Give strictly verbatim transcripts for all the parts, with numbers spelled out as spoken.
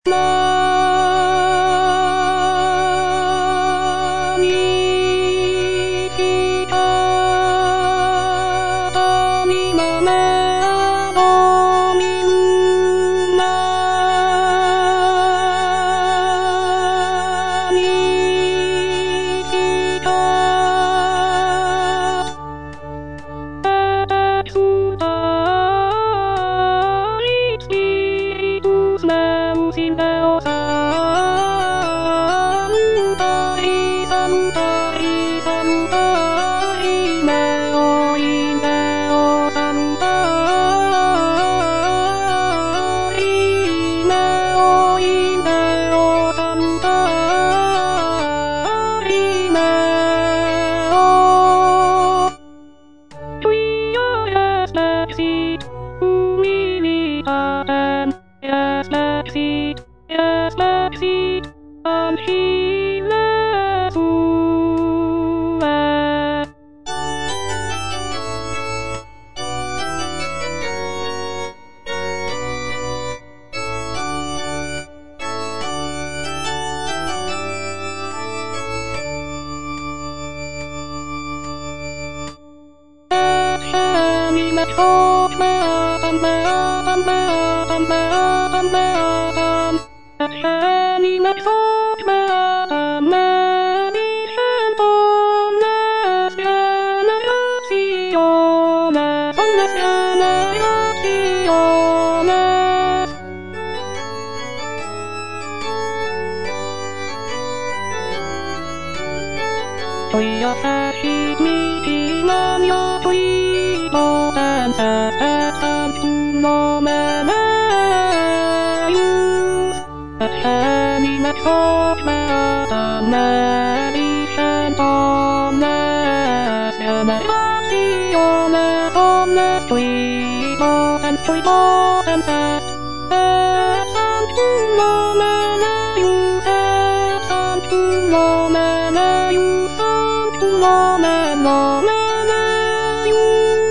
ちょい優しい道なんよちょいボタンさささんのままよあさみなそうまたなりさんとなしゃならしよなそんなちょいボタンちょいボタンささんのままよさんのままよのまのままよ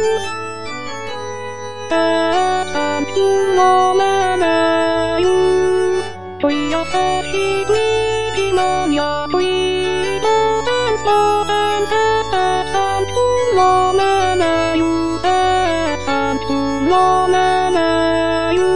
さんのままよちょい優しい道なんやちょいボタンボタンさささんのままよさんのままよ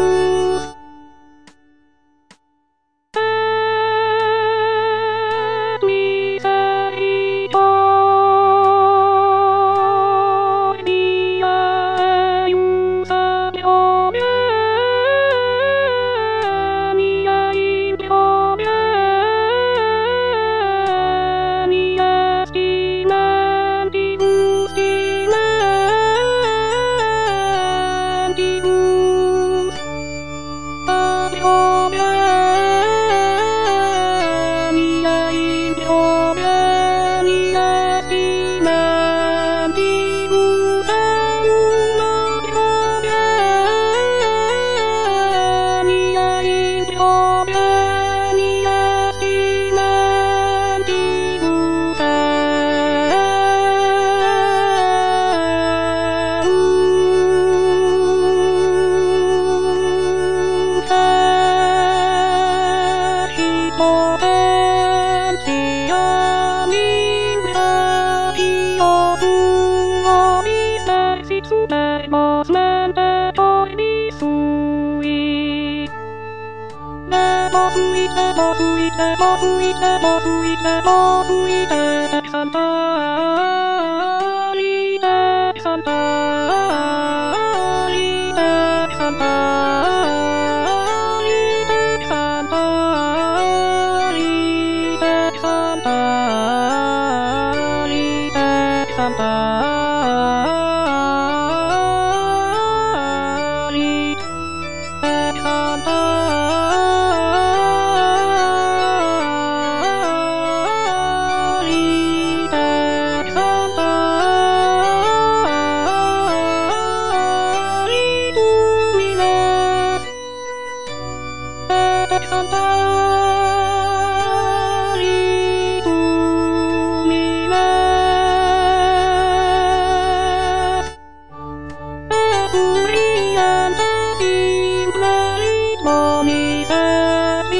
Mommy,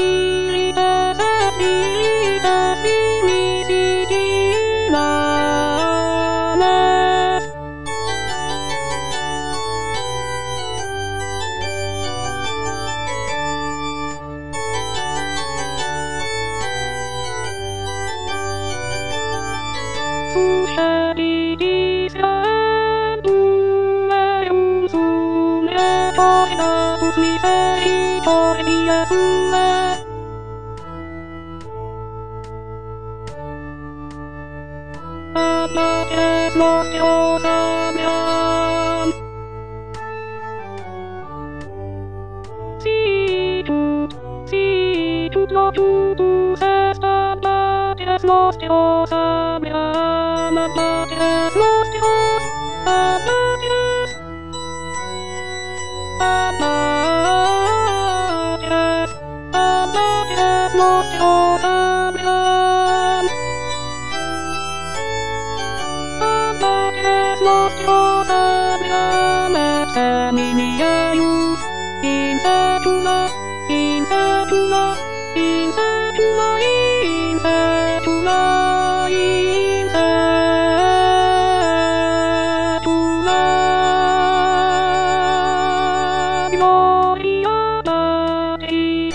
Papa has lost your Samyan. See to, see to, no to, to, says Papa has lost your Samyan. Papa has lost your, Papa has, Papa has, Papa has lost your Samyan. Lost your Samyan at Saminiayus. In Satula, in Satula, in Satula, in Satula, in Satula. Gloria Patri,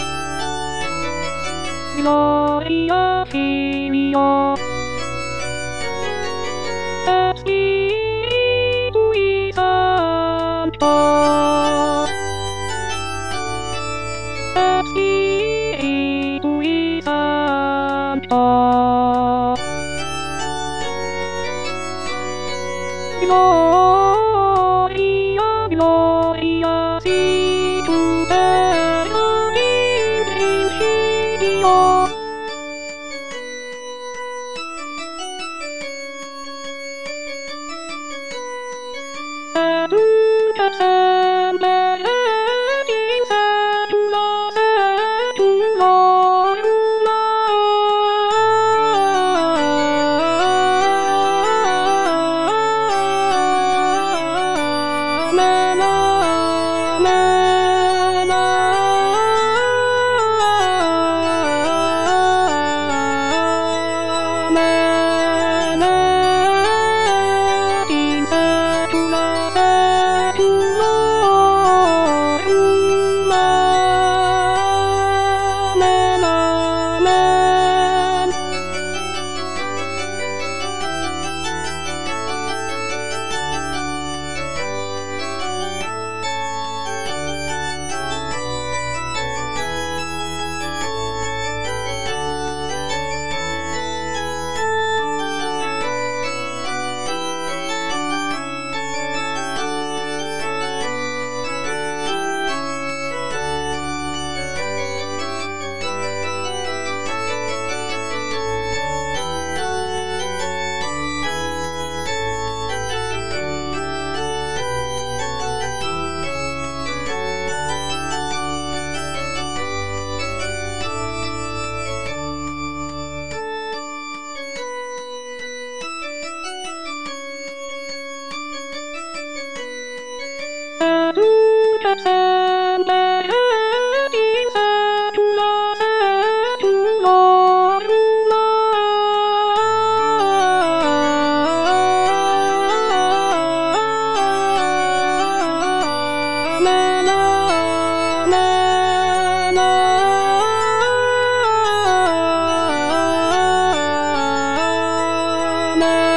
Gloria Filio. Spiritu Sancto, Spiritu Sancto, Gloria, Gloria, situ Deo in principio. Aduncat semper et in satula, satulorum amen, amen, amen, et in satula. Aduncat semper et in satula, satulorum amen, amen, amen.